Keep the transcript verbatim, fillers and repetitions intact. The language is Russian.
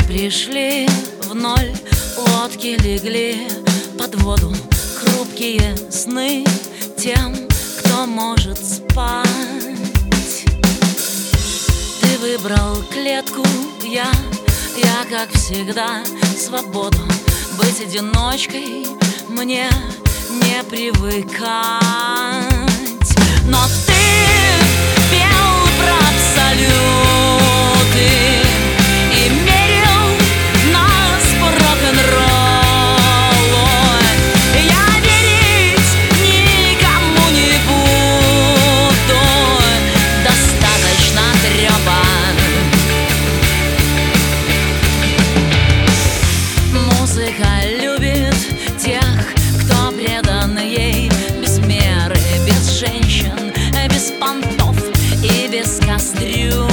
пришли в ноль, лодки легли под воду, хрупкие сны тем, кто может спать. Ты выбрал клетку, я, я, как всегда, свободу. Быть одиночкой мне не привыкать. Но ты пел про абсолюты и мерил нас по рок-н-роллу. Я верить никому не буду, достаточно трёпа. Музыка любит тех, кто предан ей, без меры, без женщин, без понтов и без кастрюль.